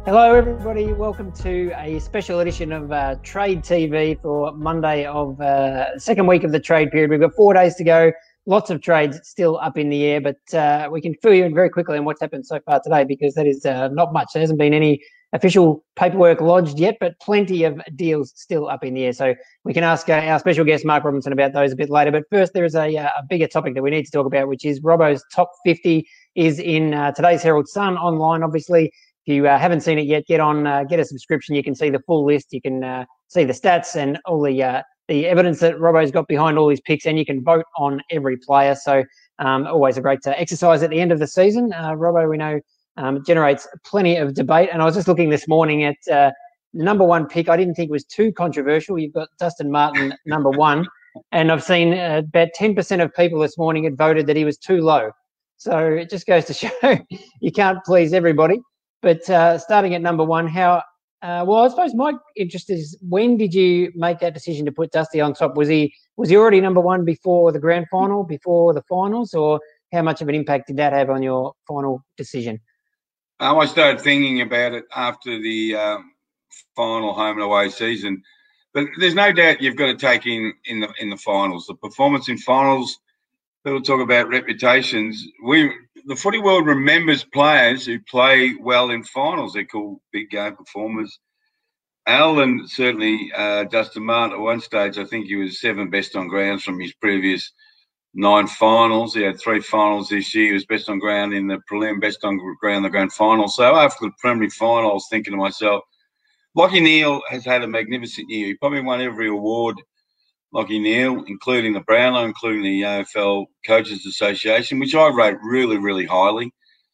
Hello, everybody. Welcome to a special edition of Trade TV for Monday of second week of the trade period. We've got 4 days to go. Lots of trades still up in the air, but we can fill you in very quickly on what's happened so far today because that is not much. There hasn't been any official paperwork lodged yet, but plenty of deals still up in the air. So we can ask our special guest, Mark Robinson, about those a bit later. But first, there is a bigger topic that we need to talk about, which is Robbo's top 50 is in today's Herald Sun online, obviously. If you haven't seen it yet, get a subscription. You can see the full list. You can see the stats and all the evidence that Robbo's got behind all his picks, and you can vote on every player. So always a great exercise at the end of the season. Robbo, we know, generates plenty of debate. And I was just looking this morning at number one pick. I didn't think it was too controversial. You've got Dustin Martin, number one. And I've seen about 10% of people this morning had voted that he was too low. So it just goes to show you can't please everybody. But starting at number one, I suppose my interest is, when did you make that decision to put Dusty on top? Was he already number one before the grand final, before the finals, or how much of an impact did that have on your final decision? I started thinking about it after the final home and away season, but there's no doubt you've got to take in the finals. The performance in finals, people talk about reputations. The footy world remembers players who play well in finals. They're called big game performers. Al, and certainly Dustin Martin at one stage, I think he was 7th best on grounds from his previous 9 finals. He had 3 finals this year. He was best on ground in the prelim, best on ground in the grand final. So after the preliminary final, I was thinking to myself, Lachie Neale has had a magnificent year. He probably won every award, Lachie Neale, including the Brownlow, including the AFL Coaches Association, which I rate really, really highly.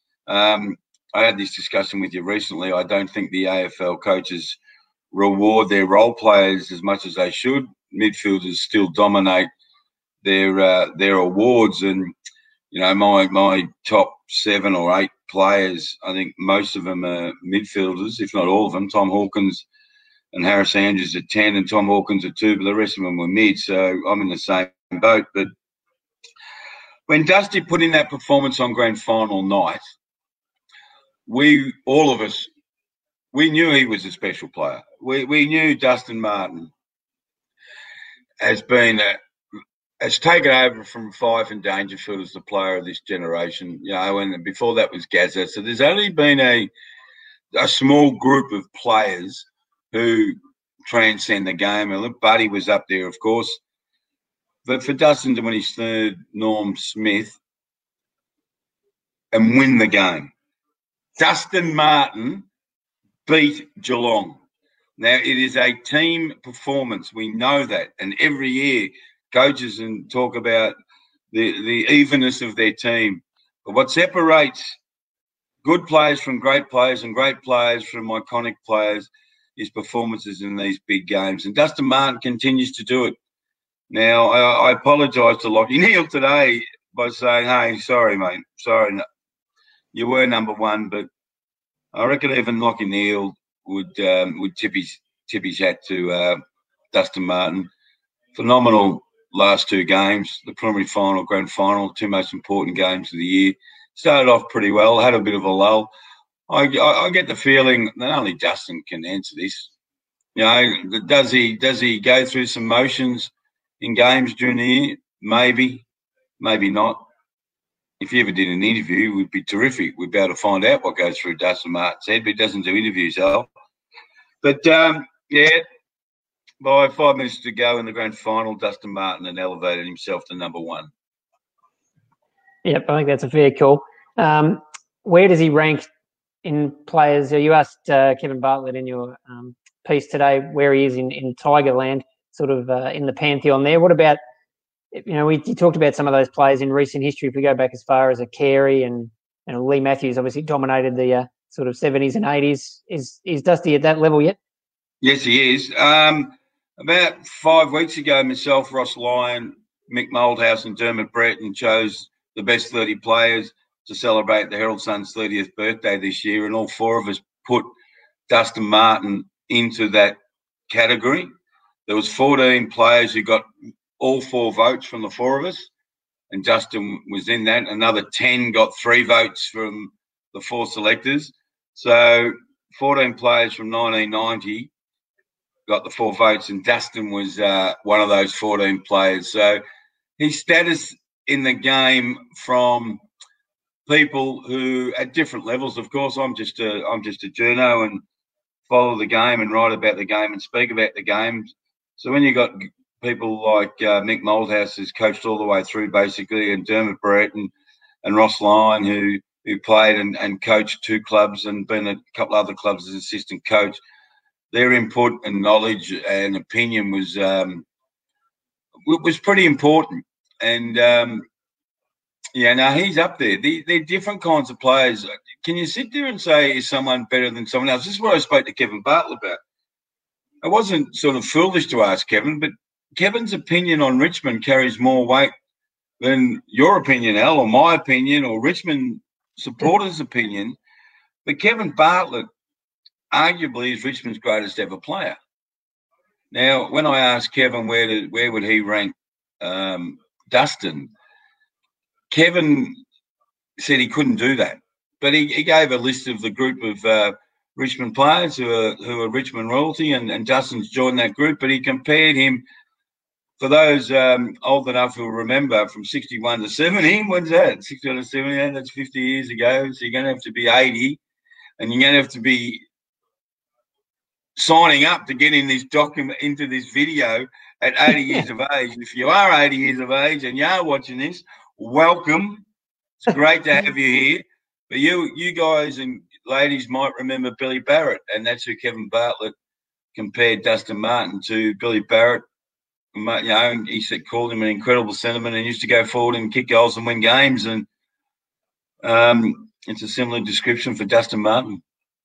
I had this discussion with you recently. I don't think the AFL coaches reward their role players as much as they should. Midfielders still dominate their awards, and my top 7 or 8 players, I think most of them are midfielders, if not all of them. Tom Hawkins and Harris Andrews at 10 and Tom Hawkins at 2, but the rest of them were mid, so I'm in the same boat. But when Dusty put in that performance on grand final night, all of us knew he was a special player. We knew Dustin Martin has taken over from Fife and Dangerfield as the player of this generation, and before that was Gazza. So there's only been a small group of players who transcend the game. And look, Buddy was up there, of course. But for Dustin to win his 3rd Norm Smith and win the game, Dustin Martin beat Geelong. Now, it is a team performance. We know that. And every year, coaches talk about the evenness of their team. But what separates good players from great players and great players from iconic players is performances in these big games. And Dustin Martin continues to do it. Now, I apologise to Lachie Neale today by saying, hey, sorry, mate. Sorry, no, you were number one, but I reckon even Lachie Neale would tip his hat to Dustin Martin. Phenomenal last 2 games, the preliminary final, grand final, 2 most important games of the year. Started off pretty well, had a bit of a lull. I get the feeling that only Dustin can answer this. Does he go through some motions in games during the year? Maybe, maybe not. If he ever did an interview, it would be terrific. We'd be able to find out what goes through Dustin Martin's head, but he doesn't do interviews, Al. But, by 5 minutes to go in the grand final, Dustin Martin had elevated himself to number one. Yep, I think that's a fair call. Where does he rank in players? You asked Kevin Bartlett in your piece today where he is in Tigerland, sort of in the pantheon there. What about, we talked about some of those players in recent history. If we go back as far as a Carey and Lee Matthews, obviously dominated the sort of 70s and 80s. Is Dusty at that level yet? Yes, he is. About 5 weeks ago, myself, Ross Lyon, Mick Moldhouse and Dermot Brereton chose the best 30 players to celebrate the Herald Sun's 30th birthday this year, and all 4 of us put Dustin Martin into that category. There was 14 players who got all 4 votes from the 4 of us, and Dustin was in that. Another 10 got 3 votes from the 4 selectors. So 14 players from 1990 got the 4 votes, and Dustin was one of those 14 players. So his status in the game from people who at different levels, of course, I'm just a journo and follow the game and write about the game and speak about the game. So when you got people like Mick Malthouse, who's coached all the way through basically, and Dermot Brett and Ross Lyon, who played and coached 2 clubs and been at a couple other clubs as assistant coach, their input and knowledge and opinion was pretty important. And he's up there. They're different kinds of players. Can you sit there and say, is someone better than someone else? This is what I spoke to Kevin Bartlett about. I wasn't sort of foolish to ask Kevin, but Kevin's opinion on Richmond carries more weight than your opinion, Al, or my opinion, or Richmond supporters' opinion. But Kevin Bartlett arguably is Richmond's greatest ever player. Now, when I asked Kevin where would he rank Dustin, Kevin said he couldn't do that, but he gave a list of the group of Richmond players who are Richmond royalty, and Dustin's joined that group. But he compared him, for those old enough who remember, from 61 to 70. When's that? 61 to 70. Yeah, that's 50 years ago. So you're going to have to be 80, and you're going to have to be signing up to get in this document, into this video at 80 years of age. If you are 80 years of age and you are watching this, welcome. It's great to have you here. But you guys and ladies might remember Billy Barrett, and that's who Kevin Bartlett compared Dustin Martin to. Billy Barrett, he said, called him an incredible centreman and used to go forward and kick goals and win games. And it's a similar description for Dustin Martin.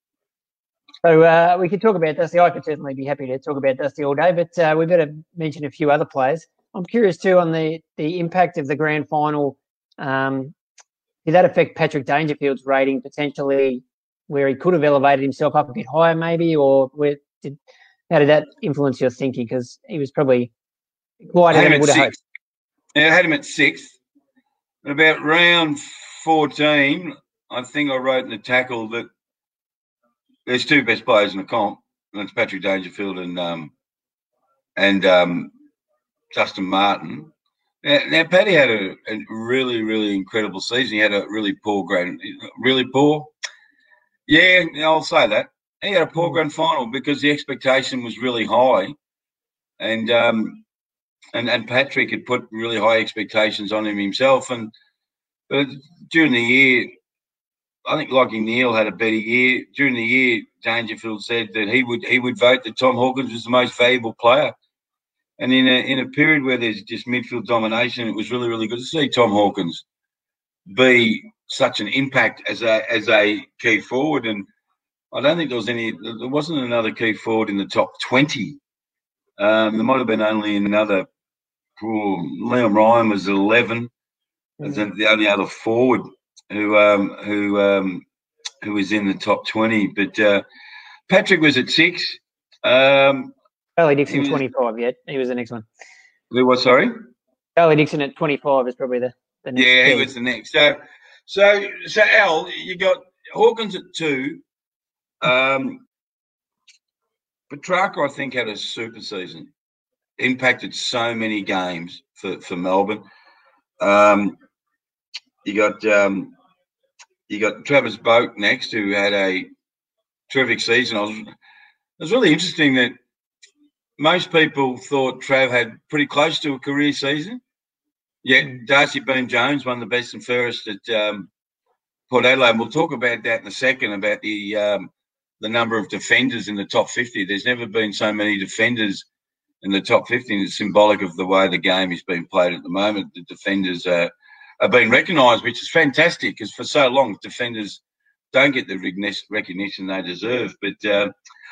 So we could talk about Dusty. I could certainly be happy to talk about Dusty all day, but we better mention a few other players. I'm curious too on the impact of the grand final. Did that affect Patrick Dangerfield's rating potentially, where he could have elevated himself up a bit higher maybe, or how did that influence your thinking? Because he was probably wider than he would have hoped. Yeah, I had him at 6th. At about round 14, I think I wrote in the tackle that there's 2 best players in the comp, and it's Patrick Dangerfield and Dustin Martin. Now, Paddy had a really, really incredible season. He had a really poor grand, really poor. Yeah, I'll say that. He had a poor grand final because the expectation was really high, and Patrick had put really high expectations on him himself. But during the year, I think Lockie Neal had a better year. During the year, Dangerfield said that he would vote that Tom Hawkins was the most valuable player. And in a period where there's just midfield domination, it was really, really good to see Tom Hawkins be such an impact as a key forward. And I don't think there wasn't another key forward in the top 20. There might have been only another. Liam Ryan was 11. As the only other forward who was in the top 20. But Patrick was at 6. Charlie Dixon 25. Yeah, he was the next one. Who was, sorry? Charlie Dixon at 25 is probably the next. Yeah, he was the next. So Al, you got Hawkins at 2. Petrarca, I think, had a super season. Impacted so many games for Melbourne. You got Travis Boak next, who had a terrific season. It was really interesting that most people thought Trav had pretty close to a career season. Yet Darcy Beam-Jones won the best and fairest at Port Adelaide. And we'll talk about that in a second, about the number of defenders in the top 50. There's never been so many defenders in the top 50. It's symbolic of the way the game is being played at the moment. The defenders are being recognised, which is fantastic, because for so long defenders don't get the recognition they deserve. But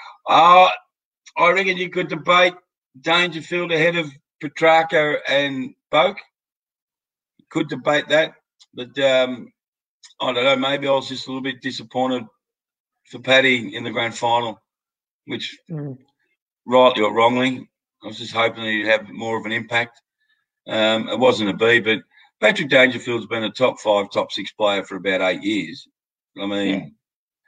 I reckon you could debate Dangerfield ahead of Petrarca and Boak. You could debate that. But I don't know, maybe I was just a little bit disappointed for Paddy in the grand final, which rightly or wrongly, I was just hoping he'd have more of an impact. It wasn't a B, but Patrick Dangerfield's been a top 5, top 6 player for about 8 years. I mean,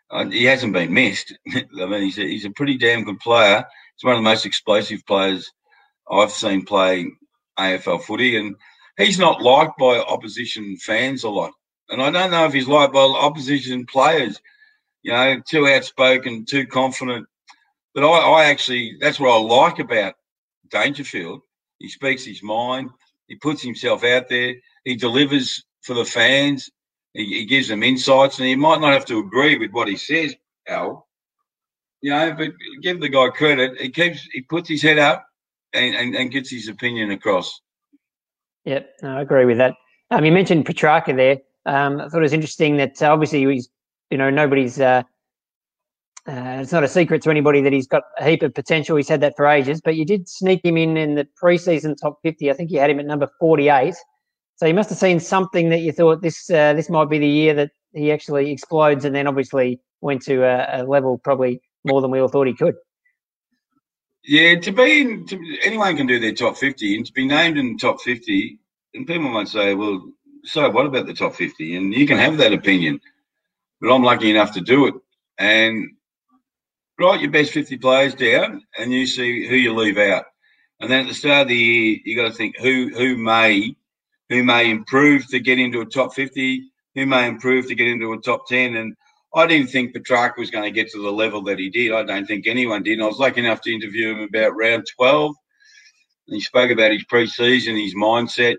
He hasn't been missed. I mean, he's a pretty damn good player. He's one of the most explosive players I've seen play AFL footy, and he's not liked by opposition fans a lot. And I don't know if he's liked by opposition players, too outspoken, too confident. But I actually, that's what I like about Dangerfield. He speaks his mind. He puts himself out there. He delivers for the fans. He gives them insights, and he might not have to agree with what he says, Al. But give the guy credit. He puts his head up and gets his opinion across. Yep, no, I agree with that. You mentioned Petrarca there. I thought it was interesting that obviously he's, nobody's. It's not a secret to anybody that he's got a heap of potential. He's had that for ages, but you did sneak him in the preseason top 50. I think you had him at number 48. So you must have seen something that you thought this might be the year that he actually explodes, and then obviously went to a level probably more than we all thought he could. Yeah, anyone can do their top 50, and to be named in the top 50, and people might say, well, so what about the top 50? And you can have that opinion, but I'm lucky enough to do it. And write your best 50 players down, and you see who you leave out. And then at the start of the year, you got to think who may improve to get into a top 50, who may improve to get into a top 10. And I didn't think Petrarca was going to get to the level that he did. I don't think anyone did. And I was lucky enough to interview him about round 12. And he spoke about his pre-season, his mindset.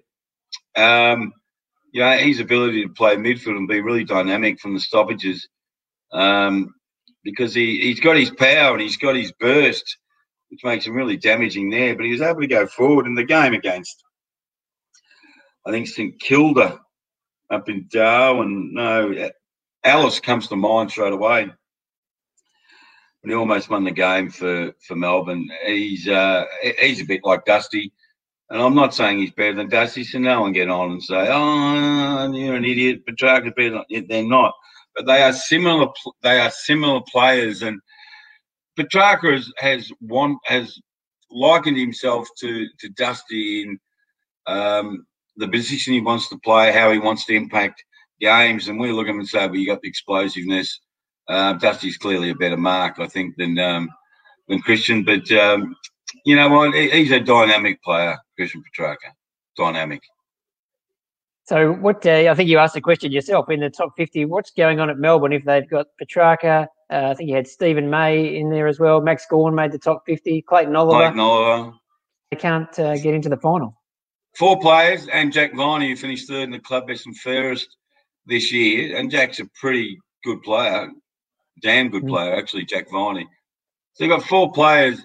His ability to play midfield and be really dynamic from the stoppages. Because he's got his power and he's got his burst, which makes him really damaging there. But he was able to go forward in the game against, I think, St Kilda up in Darwin. No, Alice comes to mind straight away. But he almost won the game for Melbourne. He's a bit like Dusty. And I'm not saying he's better than Dusty, so no one get on and say, oh, you're an idiot, Petrarca's better. They're not. But they are similar. They are similar players, and Petrarca has likened himself to Dusty in the position he wants to play, how he wants to impact games. And we look at him and say, "Well, you got the explosiveness." Dusty's clearly a better mark, I think, than Christian. But you know what? He's a dynamic player, Christian Petrarca. Dynamic. So what I think you asked the question yourself in the top 50, what's going on at Melbourne if they've got Petrarca? I think you had Stephen May in there as well. Max Gawn made the top 50. Clayton Oliver. They can't get into the final. 4 players and Jack Viney, who finished third in the club best and fairest this year. And Jack's a pretty good player. Damn good player, actually, Jack Viney. So you've got 4 players.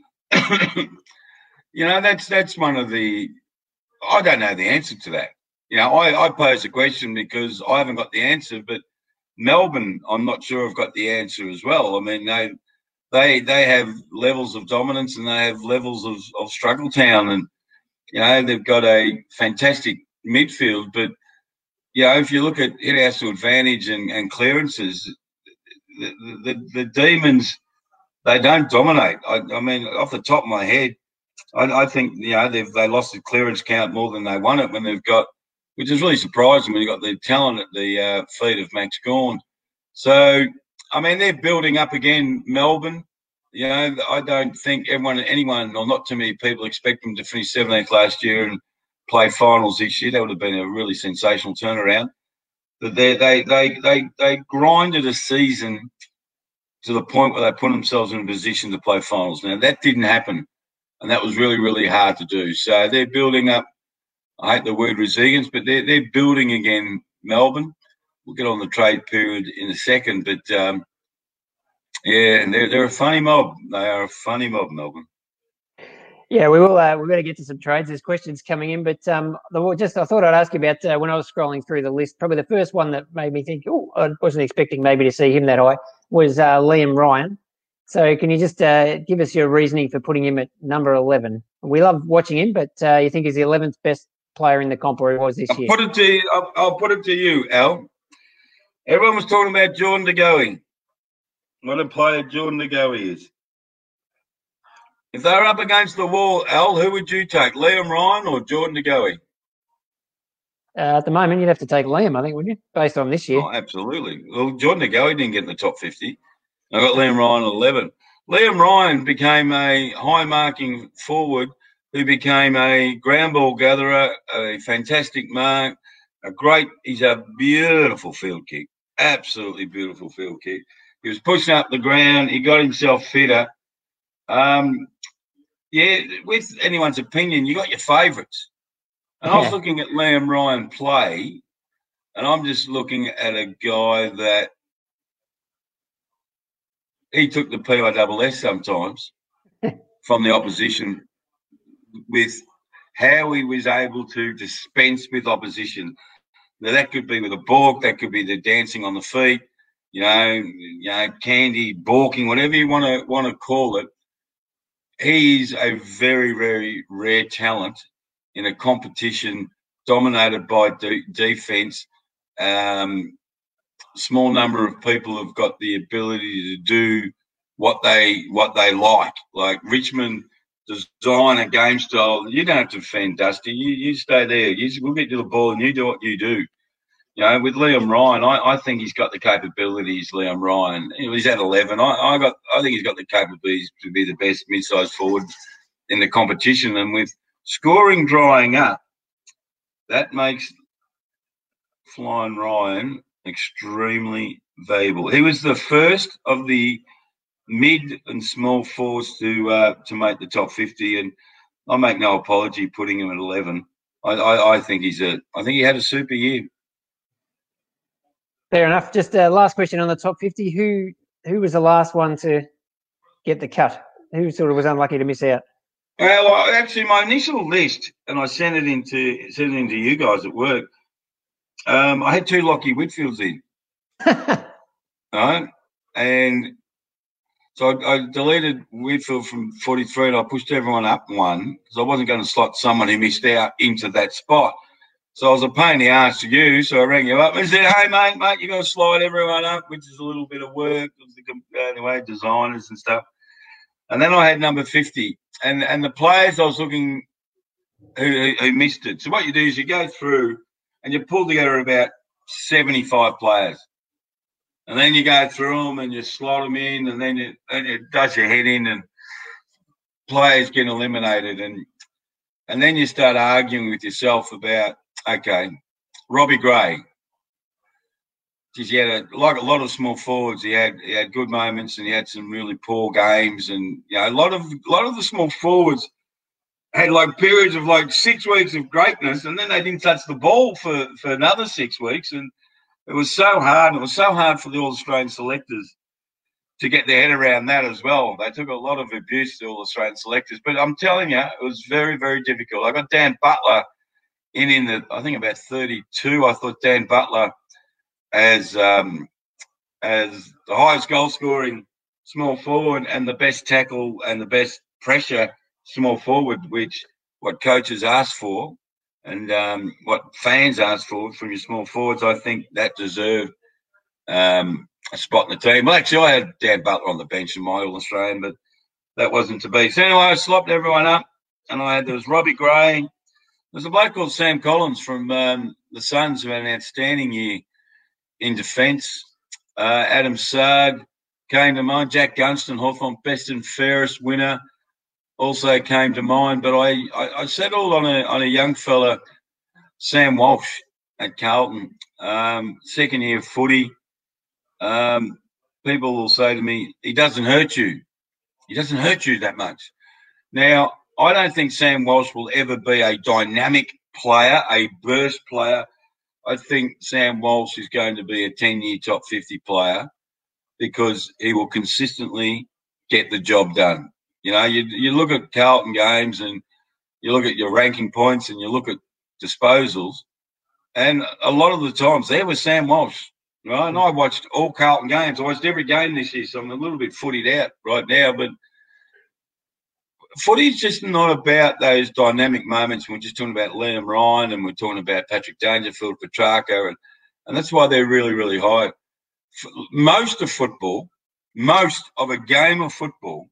That's one of the – I don't know the answer to that. I pose a question because I haven't got the answer, but Melbourne, I'm not sure I've got the answer as well. I mean, they have levels of dominance and they have levels of struggle town, and they've got a fantastic midfield. But if you look at hit outs to advantage and clearances, the Demons, they don't dominate. I mean, off the top of my head, I think they lost the clearance count more than they won it when they've got. Which is really surprising when you've got the talent at the feet of Max Gawn. So, I mean, they're building up again, Melbourne. I don't think anyone, or not too many people, expect them to finish 17th last year and play finals this year. That would have been a really sensational turnaround. But they grinded a season to the point where they put themselves in a position to play finals. Now, that didn't happen, and that was really, really hard to do. So they're building up. I hate the word resilience, but they're building again, Melbourne. We'll get on the trade period in a second, but and they're a funny mob. They are a funny mob, Melbourne. Yeah, we will. We're going to get to some trades. There's questions coming in, but I thought I'd ask you about when I was scrolling through the list. Probably the first one that made me think, I wasn't expecting maybe to see him that high, was Liam Ryan. So can you just give us your reasoning for putting him at number 11? We love watching him, but you think he's the 11th best player in the comp, or he was this year? I'll put it to you, Al. Everyone was talking about Jordan De Goey. What a player Jordan De Goey is. If they were up against the wall, Al, who would you take, Liam Ryan or Jordan De Goey? At the moment, you'd have to take Liam, I think, wouldn't you? Based on this year. Oh, absolutely. Well, Jordan Agoe didn't get in the top 50. I got Liam Ryan at 11. Liam Ryan became a high-marking forward who became a ground ball gatherer, a fantastic mark, he's a beautiful field kick, absolutely beautiful field kick. He was pushing up the ground. He got himself fitter. Yeah, with anyone's opinion, you got your favourites. And I was looking at Liam Ryan play, and I'm just looking at a guy that he took the PISS sometimes from the opposition with how he was able to dispense with opposition. Now, that could be with a balk, that could be the dancing on the feet, candy, balking, whatever you want to call it. He's a very, very rare talent in a competition dominated by defence. Small number of people have got the ability to do what they like. Like Richmond design a game style. You don't have to defend, Dusty. You stay there. We'll get you the ball and you do what you do. With Liam Ryan, I think he's got the capabilities. Liam Ryan, he's at 11. I think he's got the capabilities to be the best mid-sized forward in the competition. And with scoring drying up, that makes Flying Ryan extremely valuable. He was the first of the mid and small forwards to make the top 50, and I make no apology putting him at 11. I think he had a super year. Fair enough. Just last question on the top 50. Who was the last one to get the cut? Who sort of was unlucky to miss out? Well, actually, my initial list, and I sent it into you guys at work. I had 2 Lockie Whitfields in, right? And so I deleted Whitfield from 43 and I pushed everyone up one because I wasn't going to slot someone who missed out into that spot. So I was a pain in the ass to you, so I rang you up and said, hey, mate, you've got to slide everyone up, which is a little bit of work. Anyway, designers and stuff. And then I had number 50. And the players I was looking who missed it. So what you do is you go through and you pull together about 75 players. And then you go through them and you slot them in and then you dust your head in and players get eliminated. And then you start arguing with yourself about, okay, Robbie Gray. He had like a lot of small forwards. He had good moments and he had some really poor games. And a lot of the small forwards had like periods of like 6 weeks of greatness, and then they didn't touch the ball for another 6 weeks. And it was so hard. And it was so hard for the All Australian selectors to get their head around that as well. They took a lot of abuse to All Australian selectors. But I'm telling you, it was very, very difficult. I got Dan Butler in the, I think about 32. I thought Dan Butler as the highest goal scoring small forward and the best tackle and the best pressure small forward, which what coaches ask for and what fans ask for from your small forwards. I think that deserved a spot in the team. Well, actually, I had Dan Butler on the bench in my All-Australian, but that wasn't to be. So anyway, I slopped everyone up, and there was Robbie Gray. There's a bloke called Sam Collins from the Suns who had an outstanding year in defence. Adam Sard came to mind. Jack Gunston, Hawthorn best and fairest winner, also came to mind. But I settled on a young fella, Sam Walsh at Carlton, second year footy. People will say to me, he doesn't hurt you. He doesn't hurt you that much. Now, I don't think Sam Walsh will ever be a dynamic player, a burst player. I think Sam Walsh is going to be a 10-year top 50 player because he will consistently get the job done. You look at Carlton games and you look at your ranking points and you look at disposals, and a lot of the times there was Sam Walsh, right? And I watched all Carlton games. I watched every game this year, so I'm a little bit footied out right now. But footy's just not about those dynamic moments. We're just talking about Liam Ryan and we're talking about Patrick Dangerfield, Petrarca, and that's why they're really, really high. Most of a game of football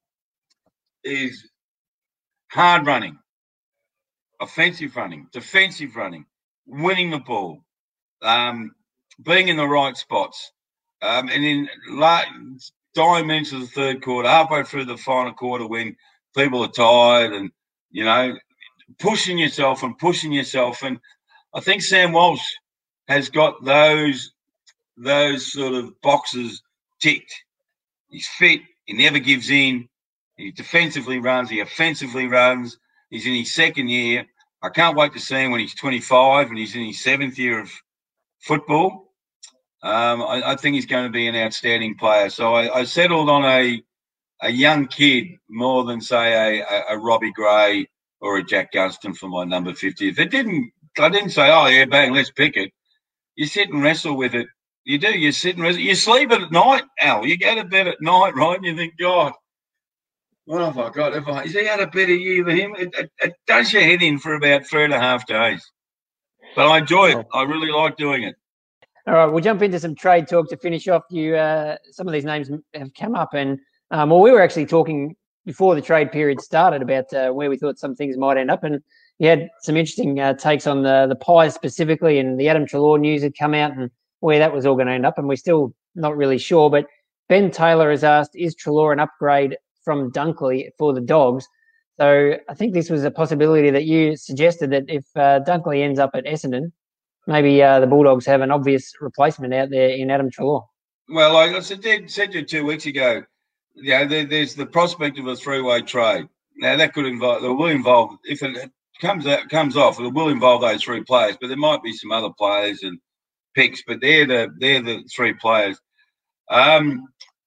is hard running, offensive running, defensive running, winning the ball, being in the right spots, and in dying minutes of the third quarter, halfway through the final quarter when people are tired and, pushing yourself. And I think Sam Walsh has got those sort of boxes ticked. He's fit. He never gives in. He defensively runs. He offensively runs. He's in his second year. I can't wait to see him when he's 25 and he's in his 7th year of football. I think he's going to be an outstanding player. So I settled on a young kid more than, say, a Robbie Gray or a Jack Gunston for my number 50. I didn't say, oh, yeah, bang, let's pick it. You sit and wrestle with it. You do. You sit and wrestle. You sleep at night, Al. You go to bed at night, right? And you think, God, what have I got? Is he had a better year than him? It does your head in for about 3.5 days. But I enjoy it. I really like doing it. All right, we'll jump into some trade talk to finish off. Some of these names have come up, and we were actually talking before the trade period started about where we thought some things might end up, and you had some interesting takes on the Pies specifically, and the Adam Treloar news had come out and where that was all going to end up, and we're still not really sure. But Ben Taylor has asked, is Treloar an upgrade from Dunkley for the Dogs? So I think this was a possibility that you suggested, that if Dunkley ends up at Essendon, maybe the Bulldogs have an obvious replacement out there in Adam Treloar. Well, like I said to you 2 weeks ago, there's the prospect of a 3-way trade. Now that will involve, if it comes off, it will involve those 3 players, but there might be some other players and picks, but they're the 3 players. Dunkley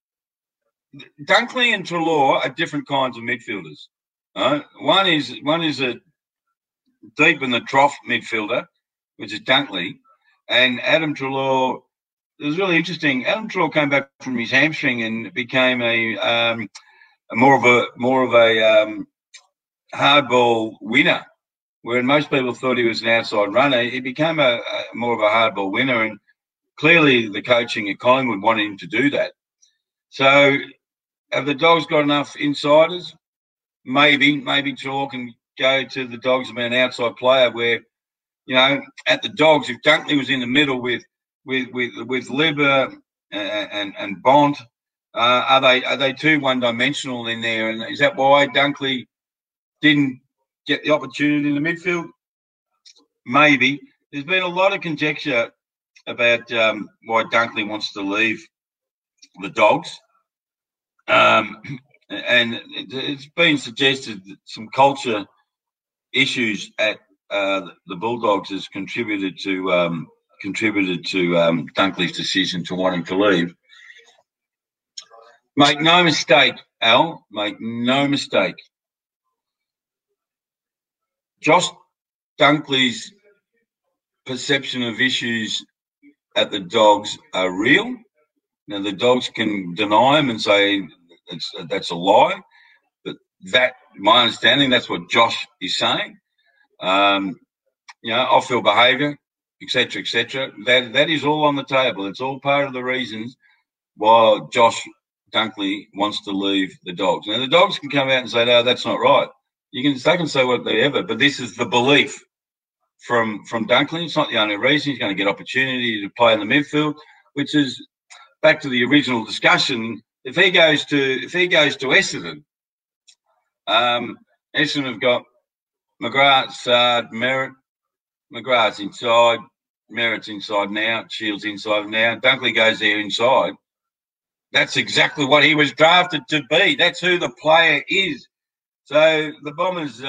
and Treloar are different kinds of midfielders. One is a deep in the trough midfielder, which is Dunkley, and Adam Treloar. It was really interesting. Adam Treloar came back from his hamstring and became a more of a hardball winner, where most people thought he was an outside runner. He became a more of a hardball winner, and clearly the coaching at Collingwood wanted him to do that. So have the Dogs got enough insiders? Maybe Treloar can go to the Dogs and be an outside player where, at the Dogs, if Dunkley was in the middle with Libba and Bont, are they too one-dimensional in there? And is that why Dunkley didn't get the opportunity in the midfield? Maybe. There's been a lot of conjecture about why Dunkley wants to leave the Dogs. And it's been suggested that some culture issues at the Bulldogs has contributed to Dunkley's decision to wanting to leave. Make no mistake, Al. Make no mistake. Josh Dunkley's perception of issues at the Dogs are real. Now the Dogs can deny him and say that's a lie, but my understanding, that's what Josh is saying. Off-field behaviour, etc. That is all on the table. It's all part of the reasons why Josh Dunkley wants to leave the Dogs. Now the Dogs can come out and say, no, that's not right. They can say whatever, but this is the belief from Dunkley. It's not the only reason. He's going to get opportunity to play in the midfield, which is back to the original discussion. If he goes to Essendon, Essendon have got McGrath, Sard, Merritt. McGrath's inside, Merritt's inside now, Shields inside now. Dunkley goes there inside. That's exactly what he was drafted to be. That's who the player is. So the Bombers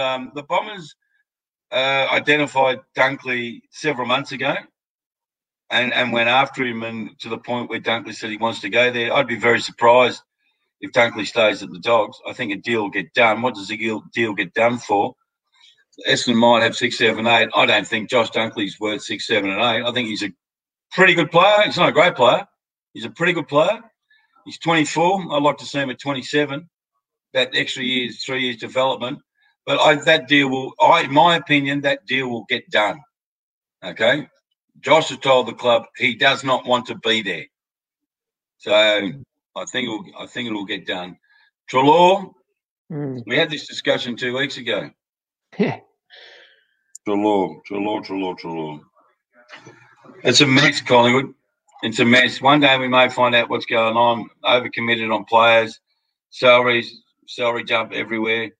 identified Dunkley several months ago and went after him, and to the point where Dunkley said he wants to go there. I'd be very surprised if Dunkley stays at the Dogs. I think a deal will get done. What does a deal get done for? Essendon might have 6, 7, 8. I don't think Josh Dunkley's worth 6, 7, and 8. I think he's a pretty good player. He's not a great player. He's a pretty good player. He's 24. I'd like to see him at 27. That extra year is 3 years development. But that deal will, in my opinion, that deal will get done. Okay? Josh has told the club he does not want to be there. So I think it will get done. Treloar, we had this discussion 2 weeks ago. Yeah. Treloar. It's a mess, Collingwood. It's a mess. One day we may find out what's going on. Overcommitted on players, salary jump everywhere.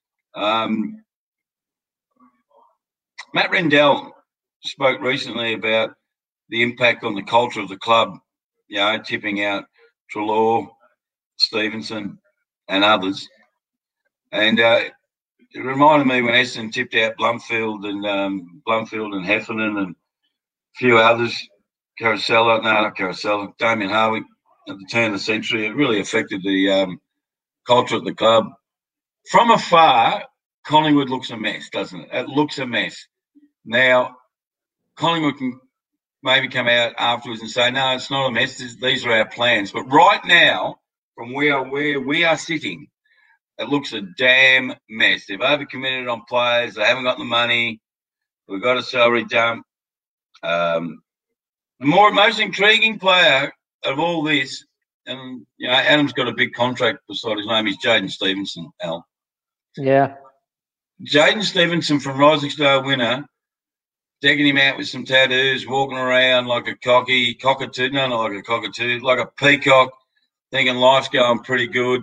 Matt Rendell spoke recently about the impact on the culture of the club, tipping out Treloar, Stevenson and others. And it reminded me when Essendon tipped out Blumfield and Heffernan and a few others, Damien Harwick at the turn of the century. It really affected the culture of the club. From afar, Collingwood looks a mess, doesn't it? It looks a mess. Now, Collingwood can maybe come out afterwards and say, no, it's not a mess. These are our plans. But right now, from where we are sitting, it looks a damn mess. They've overcommitted on players. They haven't got the money. We've got a salary dump. The most intriguing player of all this, and Adam's got a big contract beside his name, is Jaden Stevenson, Al. Yeah. Jaden Stevenson from Rising Star winner, decking him out with some tattoos, walking around like a cockatoo, no, not like a cockatoo, like a peacock, thinking life's going pretty good.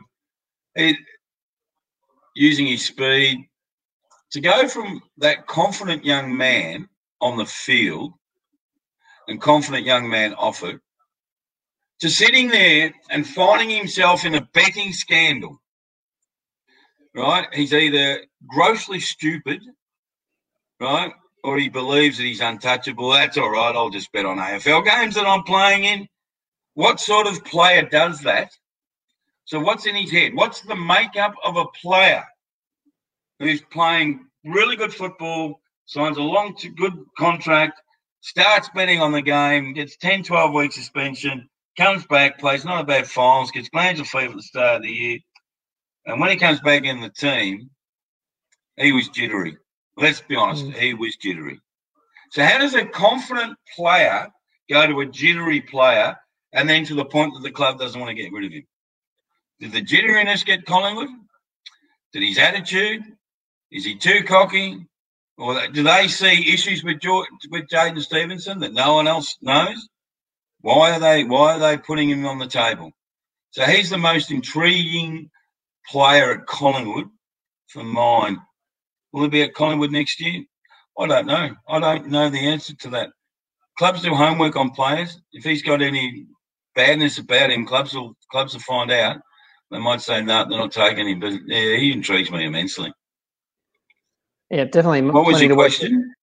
Using his speed to go from that confident young man on the field and confident young man off it to sitting there and finding himself in a betting scandal, right? He's either grossly stupid, right, or he believes that he's untouchable. That's all right, I'll just bet on AFL games that I'm playing in. What sort of player does that? So what's in his head? What's the makeup of a player who's playing really good football, signs a long, good contract, starts betting on the game, gets 10, 12-week suspension, comes back, plays not a bad finals, gets glandular fever at the start of the year, and when he comes back in the team, he was jittery. Let's be honest, he was jittery. So how does a confident player go to a jittery player and then to the point that the club doesn't want to get rid of him? Did the jitteriness get Collingwood? Did his attitude? Is he too cocky? Or do they see issues with Jaden Stevenson that no one else knows? Why are they putting him on the table? So he's the most intriguing player at Collingwood for mine. Will he be at Collingwood next year? I don't know. I don't know the answer to that. Clubs do homework on players. If he's got any badness about him, clubs will find out. They might say, no, they're not taking him. But yeah, he intrigues me immensely. Yeah, definitely. What was your question?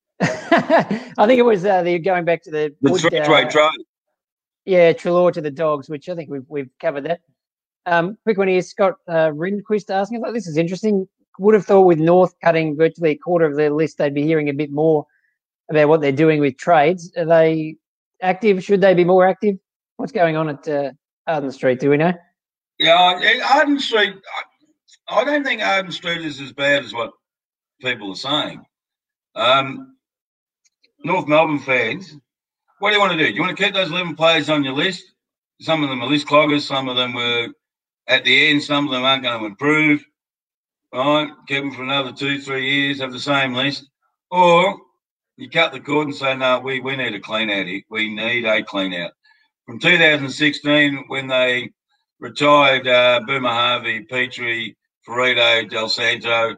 I think it was going back to the three-way trade. Yeah, Treloar to the Dogs, which I think we've covered that. Quick one here, Scott Rindquist asking, this is interesting. Would have thought with North cutting virtually a quarter of their list, they'd be hearing a bit more about what they're doing with trades. Are they active? Should they be more active? What's going on at Arden Street? Do we know? Yeah, Arden Street, I don't think Arden Street is as bad as what people are saying. North Melbourne fans, what do you want to do? Do you want to keep those 11 players on your list? Some of them are list cloggers. Some of them were at the end. Some of them aren't going to improve. Right? Keep them for another 2-3 years, have the same list. Or you cut the cord and say, no, we need a clean out here. We need a clean out. From 2016, when they retired Boomer Harvey, Petrie, Ferrito, Del Santo,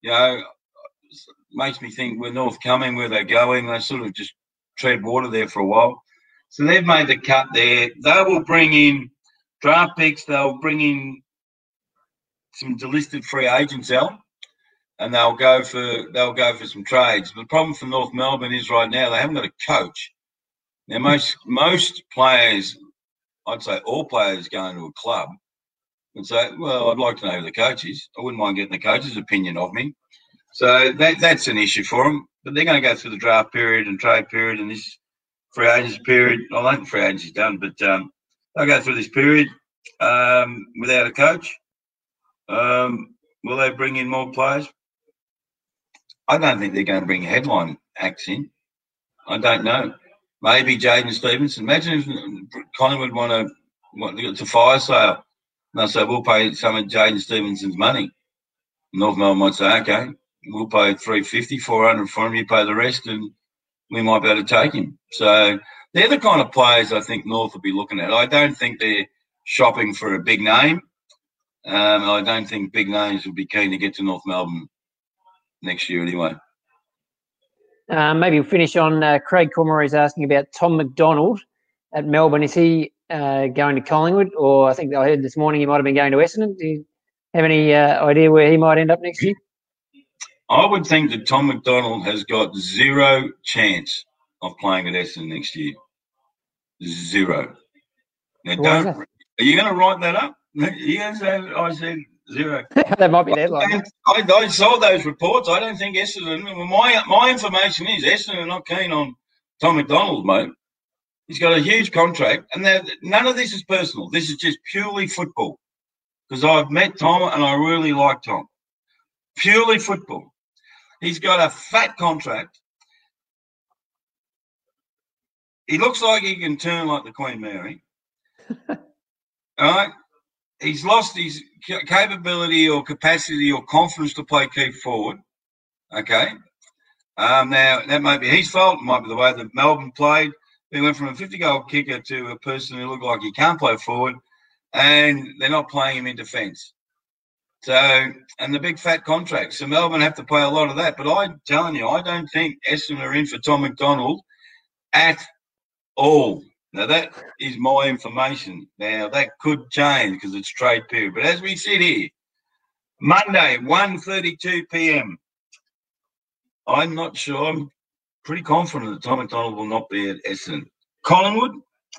makes me think where North coming, where they're going. They sort of just tread water there for a while. So they've made the cut there. They will bring in draft picks. They'll bring in some delisted free agents out, and they'll go for some trades. But the problem for North Melbourne is right now they haven't got a coach. Now most players, I'd say all players going to a club would say, well, I'd like to know who the coach is. I wouldn't mind getting the coach's opinion of me. So that's an issue for them. But they're going to go through the draft period and trade period and this free agency period. I don't think free agency's done, but they'll go through this period without a coach. Will they bring in more players? I don't think they're going to bring headline acts in. I don't know. Maybe Jaden Stevenson. Imagine if Collingwood want to fire sale. And they'll say, we'll pay some of Jaden Stevenson's money. North Melbourne might say, okay, we'll pay $350, $400 for him. You pay the rest, and we might be able to take him. So they're the kind of players I think North will be looking at. I don't think they're shopping for a big name. I don't think big names would be keen to get to North Melbourne next year anyway. Maybe we'll finish on Craig Cormorant is asking about Tom McDonald at Melbourne. Is he going to Collingwood? Or I think I heard this morning he might have been going to Essendon. Do you have any idea where he might end up next year? I would think that Tom McDonald has got zero chance of playing at Essendon next year. Zero. Now, are you going to write that up? Yes, I said zero. That might be their line. I saw those reports. I don't think Essendon. My information is Essendon are not keen on Tom McDonald, mate. He's got a huge contract, and none of this is personal. This is just purely football. Because I've met Tom, and I really like Tom. Purely football. He's got a fat contract. He looks like he can turn like the Queen Mary. All right? He's lost his capability or capacity or confidence to play keep forward. Okay? Now, that might be his fault. It might be the way that Melbourne played. He went from a 50-goal kicker to a person who looked like he can't play forward, and they're not playing him in defence. So, and the big fat contract. So Melbourne have to pay a lot of that. But I'm telling you, I don't think Essendon are in for Tom McDonald at all. Now, that is my information. Now, that could change because it's trade period. But as we sit here, Monday, 1:32 p.m., I'm not sure. I'm pretty confident that Tom McDonald will not be at Essendon. Collingwood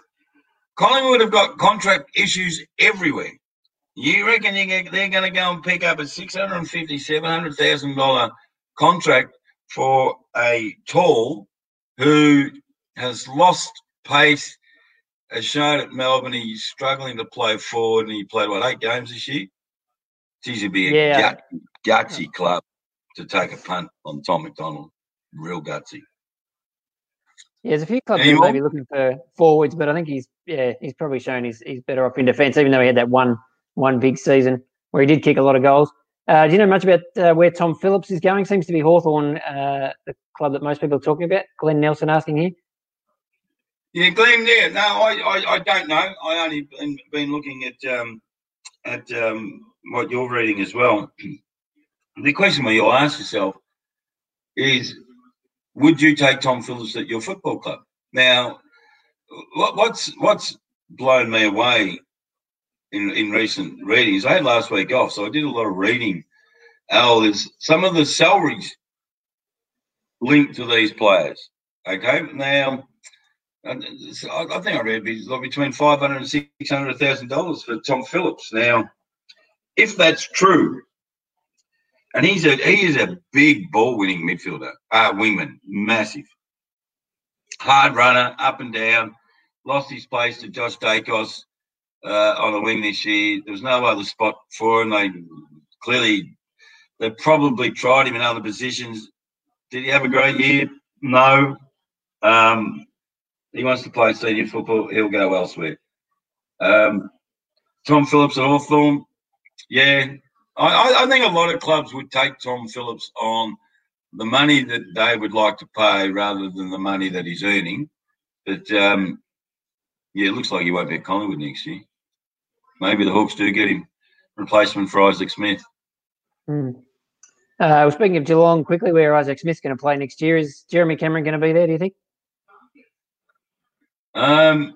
have got contract issues everywhere. You reckon they're going to go and pick up a $650,000, $700,000 contract for a tall who has lost pace, has shown at Melbourne he's struggling to play forward, and he played, 8 games this year? Geez, it'd be a gutsy club to take a punt on Tom McDonald. Real gutsy. Yeah, there's a few clubs that may be looking for forwards, but I think he's probably shown he's better off in defence, even though he had that one big season where he did kick a lot of goals. Do you know much about where Tom Phillips is going? Seems to be Hawthorn, the club that most people are talking about. Glenn Nelson asking here. Yeah, Glenn. Yeah, no, I don't know. I only been looking at what you're reading as well. The question where you'll ask yourself is, would you take Tom Phillips at your football club? Now, what's blown me away in recent readings, I had last week off, so I did a lot of reading. Is some of the salaries linked to these players. Okay, now I think I read between $500,000 and $600,000 for Tom Phillips. Now, if that's true, and he is a big ball-winning midfielder, wingman, massive, hard runner, up and down, lost his place to Josh Dacos on the wing this year. There was no other spot for him. They probably tried him in other positions. Did he have a great year? No. He wants to play senior football. He'll go elsewhere. Tom Phillips at Hawthorn, yeah. I think a lot of clubs would take Tom Phillips on the money that they would like to pay rather than the money that he's earning. But, it looks like he won't be at Collingwood next year. Maybe the Hawks do get him replacement for Isaac Smith. Speaking of Geelong, quickly, where Isaac Smith's going to play next year, is Jeremy Cameron going to be there, do you think? I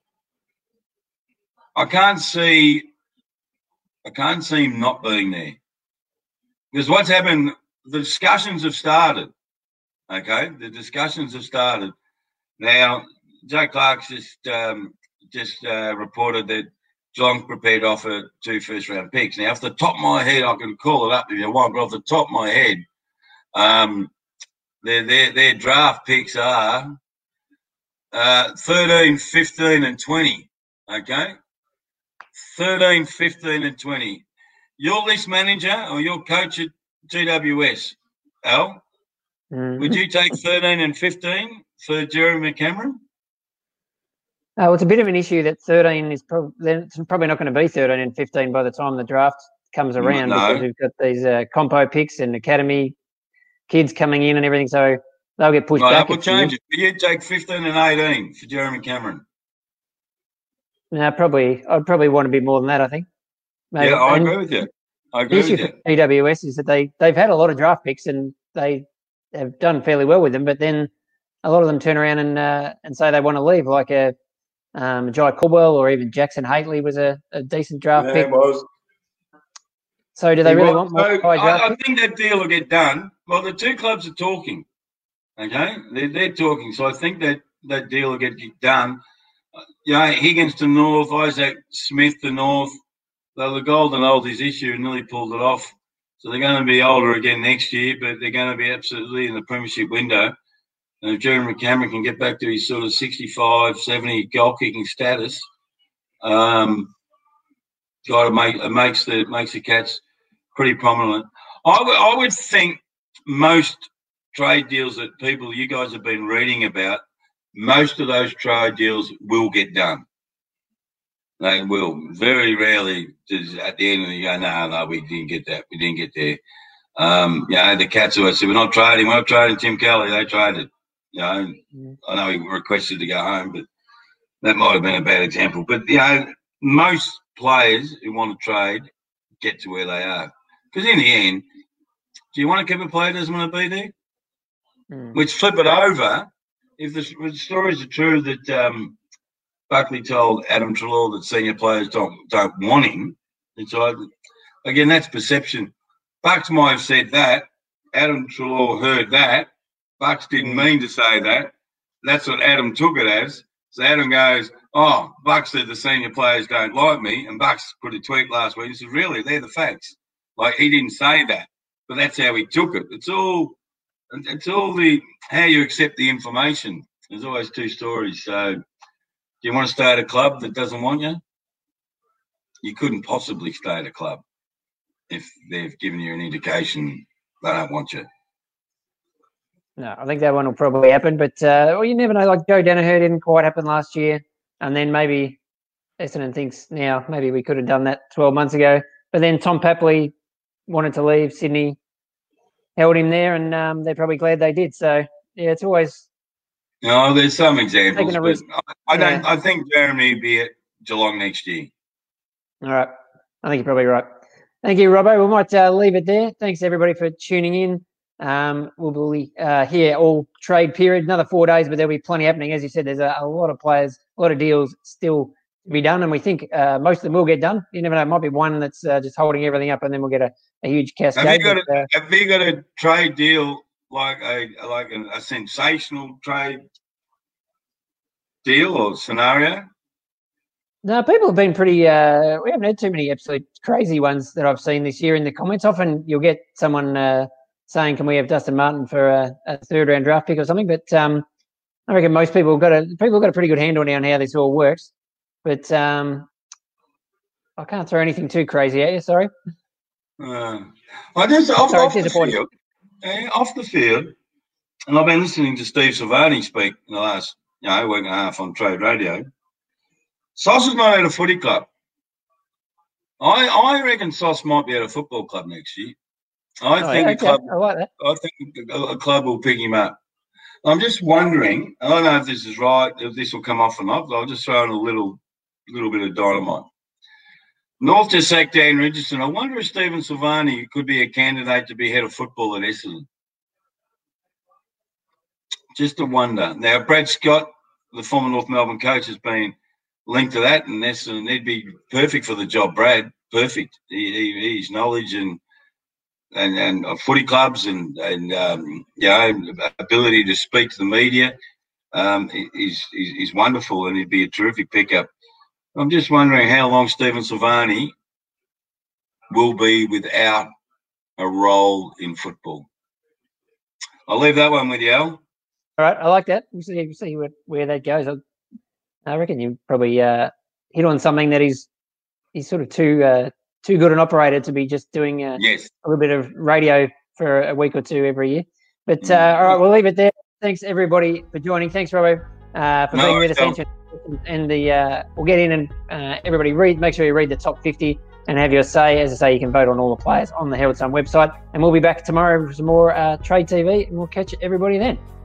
can't see him not being there. Because what's happened, the discussions have started. Okay? The discussions have started. Now, Joe Clark's just reported that Geelong's prepared to offer 2 first-round picks. Now, off the top of my head, I can call it up if you want, but off the top of my head, their draft picks are 13, 15 and 20, okay? 13, 15 and 20. Your list manager or your coach at GWS, Al, would you take 13 and 15 for Jeremy Cameron? It's a bit of an issue that 13 is probably not going to be 13 and 15 by the time the draft comes around because we've got these compo picks and academy kids coming in and everything. So they'll get pushed Right, back. we'll change it. You take 15 and 18 for Jeremy Cameron. No, I'd probably want a bit more than that, I think. Maybe. Yeah, I agree with you. The issue for GWS is that they've had a lot of draft picks and they have done fairly well with them, but then a lot of them turn around and say they want to leave, like Jai Caldwell or even Jackson Hately was a decent draft pick. It was. So do they really want more high draft I think that deal will get done. Well, the two clubs are talking. Okay, they're talking, so I think that deal will get done. Higgins to North, Isaac Smith to North. Though the Golden Oldies issue nearly pulled it off. So they're going to be older again next year, but they're going to be absolutely in the premiership window. And if Jeremy Cameron can get back to his sort of 65, 70 goal-kicking status, it makes the Cats pretty prominent. I would think most trade deals that you guys have been reading about, most of those trade deals will get done. They will. Very rarely does at the end of the year, no, we didn't get that. We didn't get there. The Cats always said, we're not trading Tim Kelly. They traded. I know he requested to go home, but that might have been a bad example. But, most players who want to trade get to where they are. Because in the end, do you want to keep a player who doesn't want to be there? Let's flip it over. If the stories are true that Buckley told Adam Treloar that senior players don't want him, again, that's perception. Bucks might have said that. Adam Treloar heard that. Bucks didn't mean to say that. That's what Adam took it as. So Adam goes, Bucks said the senior players don't like me, and Bucks put a tweet last week. He said, really, they're the facts. Like, he didn't say that, but that's how he took it. It's all how you accept the information. There's always two stories. So do you want to stay at a club that doesn't want you? You couldn't possibly stay at a club if they've given you an indication they don't want you. No, I think that one will probably happen, but you never know. Like Joe Danaher didn't quite happen last year, and then maybe Essendon thinks now maybe we could have done that 12 months ago. But then Tom Papley wanted to leave. Sydney held him there, and they're probably glad they did. So yeah, it's always. No, there's some examples, but I think Jeremy will be at Geelong next year. All right, I think you're probably right. Thank you, Robbo. We might leave it there. Thanks everybody for tuning in. We'll be here all trade period, another 4 days, but there'll be plenty happening. As you said, there's a lot of players, a lot of deals still to be done, and we think most of them will get done. You never know, it might be one that's just holding everything up, and then we'll get a huge cascade. Have you got a trade deal like a sensational trade deal or scenario? No, people have been pretty. We haven't had too many absolute crazy ones that I've seen this year in the comments. Often you'll get someone saying, "Can we have Dustin Martin for a third-round draft pick or something?" But I reckon most people have got a pretty good handle on how this all works. But I can't throw anything too crazy at you. Sorry. I just off the field, and I've been listening to Steve Silvani speak in the last week and a half on Trade Radio. Sauce is not at a footy club. I reckon Sauce might be at a football club next year. I think a club will pick him up. I'm just wondering. I don't know if this is right, if this will come off or not. But I'll just throw in a little bit of dynamite. North just sacked Dan Richardson. I wonder if Stephen Silvani could be a candidate to be head of football at Essendon. Just a wonder. Now, Brad Scott, the former North Melbourne coach, has been linked to that, and Essendon, he'd be perfect for the job. Brad, perfect. His knowledge and footy clubs and ability to speak to the media is wonderful, and he'd be a terrific pickup. I'm just wondering how long Stephen Silvani will be without a role in football. I'll leave that one with you, Al. All right, I like that. We'll see where that goes. I reckon you probably hit on something that he's sort of too good an operator to be just doing a little bit of radio for a week or two every year. But all right, we'll leave it there. Thanks everybody for joining. Thanks, Robbo, for being with us. And we'll get in and everybody make sure you read the top 50 and have your say. As I say, you can vote on all the players on the Herald Sun website. And we'll be back tomorrow for some more Trade TV, and we'll catch everybody then.